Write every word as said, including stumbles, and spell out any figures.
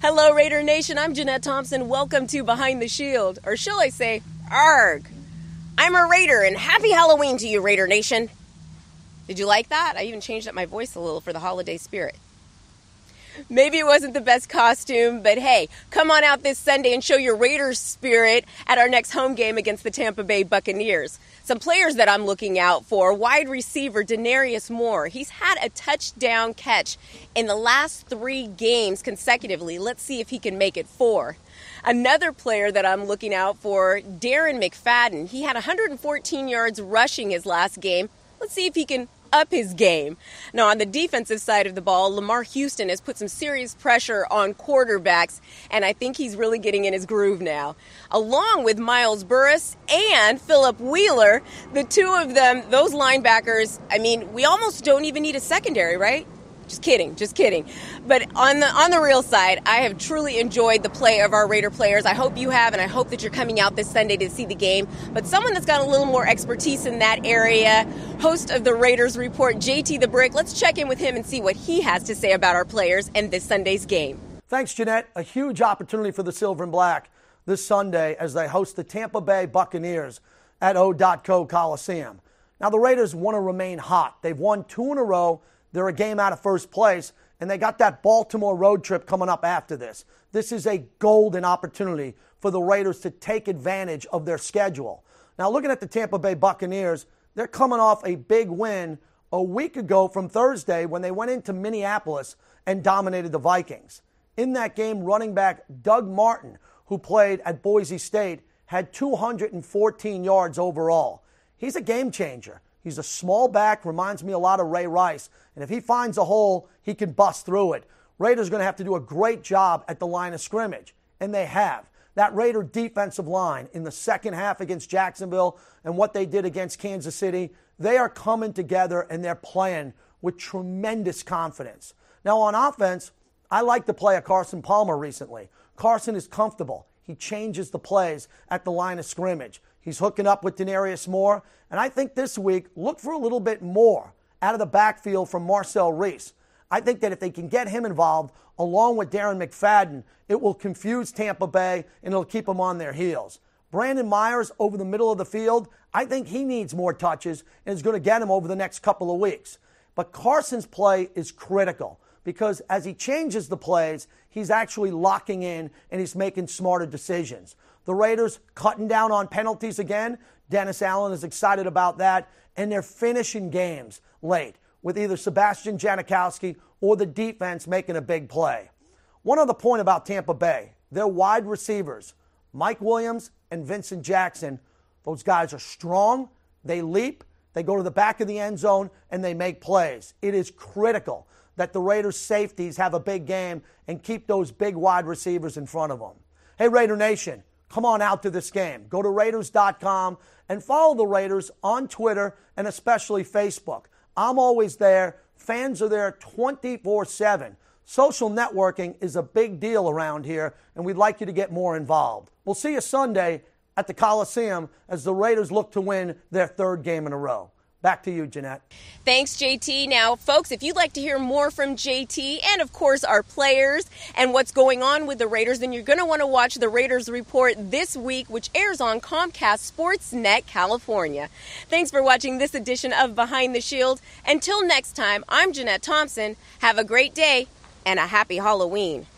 Hello, Raider Nation. I'm Jeanette Thompson. Welcome to Behind the Shield, or shall I say, ARG. I'm a Raider, and happy Halloween to you, Raider Nation. Did you like that? I even changed up my voice a little for the holiday spirit. Maybe it wasn't the best costume, but hey, come on out this Sunday and show your Raiders spirit at our next home game against the Tampa Bay Buccaneers. Some players that I'm looking out for: wide receiver Denarius Moore. He's had a touchdown catch in the last three games consecutively. Let's see if he can make it four. Another player that I'm looking out for, Darren McFadden. He had one hundred fourteen yards rushing his last game. Let's see if he can up his game. Now, on the defensive side of the ball, Lamar Houston has put some serious pressure on quarterbacks, and I think he's really getting in his groove now. Along with Miles Burris and Philip Wheeler, the two of them, those linebackers, I mean, we almost don't even need a secondary, right? Just kidding, just kidding. But on the on the real side, I have truly enjoyed the play of our Raider players. I hope you have, and I hope that you're coming out this Sunday to see the game. But someone that's got a little more expertise in that area, host of the Raiders Report, J T the Brick, let's check in with him and see what he has to say about our players and this Sunday's game. Thanks, Jeanette. A huge opportunity for the Silver and Black this Sunday as they host the Tampa Bay Buccaneers at O dot co Coliseum. Now, the Raiders want to remain hot. They've won two in a row. They're a game out of first place, and they got that Baltimore road trip coming up after this. This is a golden opportunity for the Raiders to take advantage of their schedule. Now, looking at the Tampa Bay Buccaneers, they're coming off a big win a week ago from Thursday when they went into Minneapolis and dominated the Vikings. In that game, running back Doug Martin, who played at Boise State, had two hundred fourteen yards overall. He's a game changer. He's a small back, reminds me a lot of Ray Rice. And if he finds a hole, he can bust through it. Raiders are going to have to do a great job at the line of scrimmage, and they have. That Raider defensive line in the second half against Jacksonville and what they did against Kansas City, they are coming together and they're playing with tremendous confidence. Now, on offense, I like the play of Carson Palmer recently. Carson is comfortable. He changes the plays at the line of scrimmage. He's hooking up with Denarius Moore. And I think this week, look for a little bit more out of the backfield from Marcel Reese. I think that if they can get him involved, along with Darren McFadden, it will confuse Tampa Bay and it'll keep them on their heels. Brandon Myers over the middle of the field, I think he needs more touches and is going to get him over the next couple of weeks. But Carson's play is critical because as he changes the plays, he's actually locking in and he's making smarter decisions. The Raiders cutting down on penalties again. Dennis Allen is excited about that. And they're finishing games late with either Sebastian Janikowski or the defense making a big play. One other point about Tampa Bay, their wide receivers, Mike Williams and Vincent Jackson, those guys are strong, they leap, they go to the back of the end zone, and they make plays. It is critical that the Raiders' safeties have a big game and keep those big wide receivers in front of them. Hey, Raider Nation, come on out to this game. Go to Raiders dot com and follow the Raiders on Twitter and especially Facebook. I'm always there. Fans are there twenty-four seven. Social networking is a big deal around here, and we'd like you to get more involved. We'll see you Sunday at the Coliseum as the Raiders look to win their third game in a row. Back to you, Jeanette. Thanks, J T. Now, folks, if you'd like to hear more from J T and, of course, our players and what's going on with the Raiders, then you're going to want to watch the Raiders Report this week, which airs on Comcast Sportsnet California. Thanks for watching this edition of Behind the Shield. Until next time, I'm Jeanette Thompson. Have a great day and a happy Halloween.